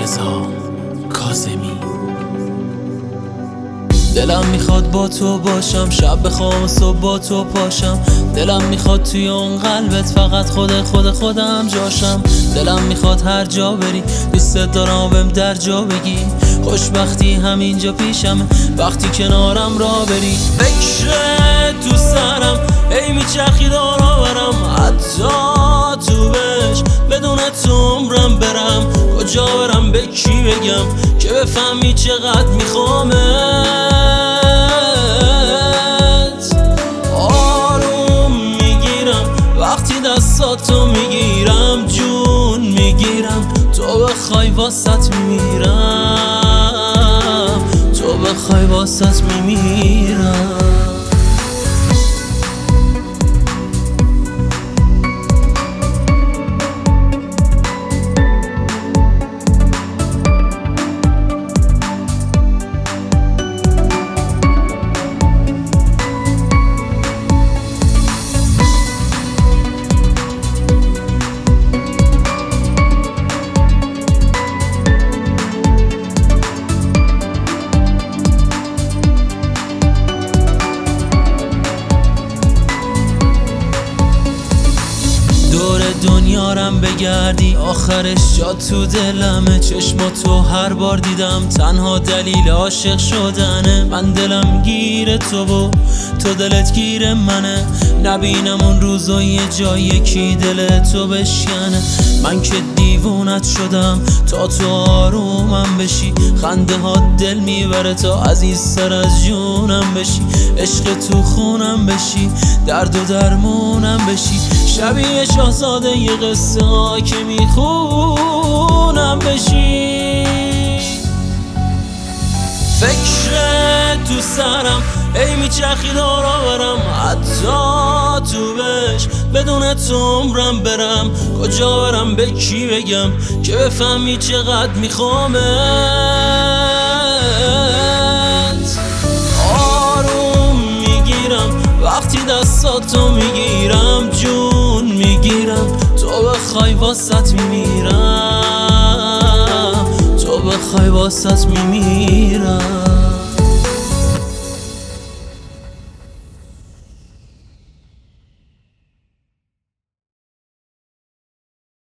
رضا کاظمی. دلم میخواد با تو باشم، شب بخوام و صبح با تو پاشم. دلم میخواد توی اون قلبت فقط خودم جاشم. دلم میخواد هر جا بری دوست دارم بهم در جا بگی. خوشبختی همینجا پیشمه وقتی کنارم را بری. فکر تو سرم ای میچرخی دارا برم، حتی تو بش بدون تو عمرم برم. کجا برم به کی بگم که بفهمی چقدر میخوامت. آروم میگیرم وقتی دستاتو میگیرم، جون میگیرم تو بخوای واسط میمیرم، تو بخوای واسط میمیرم. دور دنیارم بگردی آخرش جا تو دلمه. چشماتو هر بار دیدم تنها دلیل عاشق شدنه. من دلم گیر تو و تو دلت گیر منه. نبینم اون روزا یه جای یکی دل تو بشکنه. من که دیوونت شدم تا تو آرومم بشی. خنده ها دل میبره تا عزیزتر از جونم بشی. عشق تو خونم بشی، درد و درمونم بشی. شبیه شاهزاده یه قصه ها که میخونم بشی. فکر تو سرم ای میچرخی دارا برم، حتی تو بش بدون تو عمرم برم. کجا برم به کی بگم که بفهمی چقدر میخوامت. آروم میگیرم وقتی دستاتو میگیرم، جون میگیرم تو بخوای واسط میمیرم، تو بخوای واسط میمیرم.